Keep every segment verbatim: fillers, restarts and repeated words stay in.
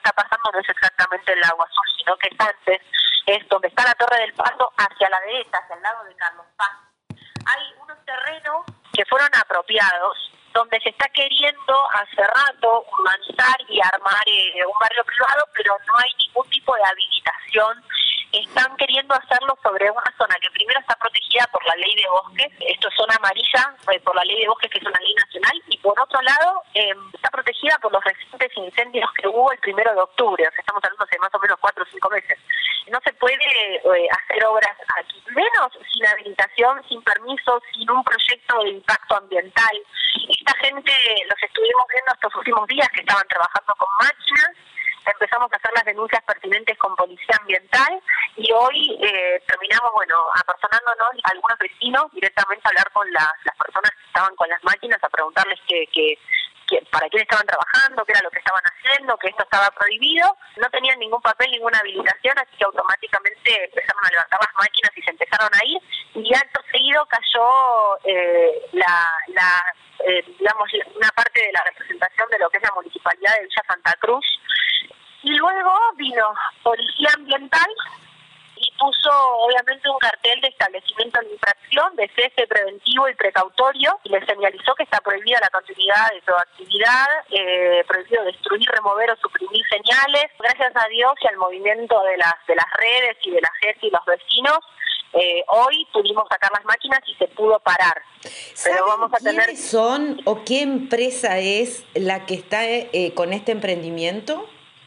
está pasando no es exactamente el Lago Azul, sino que es antes, es donde está la Torre del Paso, hacia la derecha, hacia el lado de Carlos Paz. Hay unos terrenos que fueron apropiados, donde se está queriendo hace rato urbanizar y armar eh, un barrio privado, pero no hay ningún tipo de habilitación. Están queriendo hacerlo sobre una zona que primero está protegida por la ley de bosques, esto es zona amarilla eh, por la ley de bosques, que es una ley nacional, y por otro lado eh, está protegida por los recientes incendios que hubo el primero de octubre, o sea, estamos hablando hace más o menos cuatro o cinco meses. No se puede eh, hacer obras aquí, menos sin habilitación, sin permiso, sin un proyecto de impacto ambiental. Esta gente los estuvimos viendo estos últimos días que estaban trabajando con máquinas, empezamos a hacer las denuncias pertinentes con policía ambiental y hoy eh, terminamos, bueno, apersonándonos a algunos vecinos directamente a hablar con las, las personas que estaban con las máquinas, a preguntarles que, que, que para quién estaban trabajando, qué era lo que estaban haciendo, que esto estaba prohibido. No tenían ningún papel, ninguna habilitación, así que automáticamente empezaron a levantar las máquinas y se empezaron a ir. Y acto seguido cayó eh, la... la eh, digamos, una parte de la representación de lo que es la Municipalidad de Villa Santa Cruz. Y luego vino Policía Ambiental y puso obviamente un cartel de establecimiento de infracción, de cese preventivo y precautorio, y le señalizó que está prohibida la continuidad de toda actividad, eh, prohibido destruir, remover o suprimir señales. Gracias a Dios y al movimiento de las de las redes y de la gente y los vecinos, eh, hoy pudimos sacar las máquinas y se pudo parar. Pero vamos a tener... ¿Quiénes son o qué empresa es la que está eh, con este emprendimiento?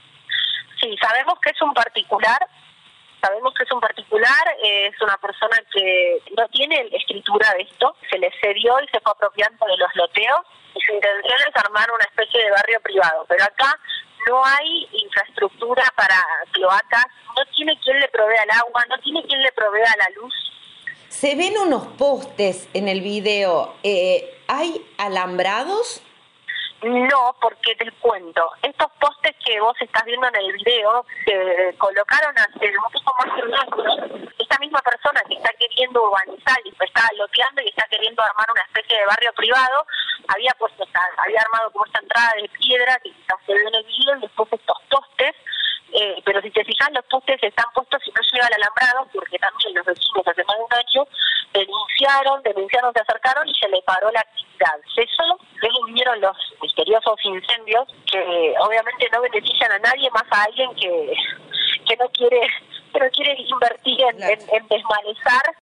Sí, sabemos que es un particular, sabemos que es un particular, eh, es una persona que no tiene escritura de esto, se le cedió y se fue apropiando de los loteos, y su intención es armar una especie de barrio privado, pero acá no hay infraestructura para cloacas, no tiene quien le provea el agua, no tiene quien le provea la luz. Se ven unos postes en el video, eh, ¿hay alambrados? No, porque te cuento, estos postes que vos estás viendo en el video se colocaron hace un poco más de un año. Esta misma persona que está queriendo urbanizar y está loteando y está queriendo armar una especie de barrio privado, había puesto, o sea, había armado como esta entrada de piedra que quizás se ve en el video, y después estos postes, eh, pero si te fijas los postes están puestos y no llega al alambrado, porque también los vecinos hace más de un año denunciaron, denunciaron, se acercaron y se le paró la actividad. Eso, luego vinieron los misteriosos incendios que obviamente no benefician a nadie, más a alguien que, que no quiere que no quiere invertir en, en, en desmalezar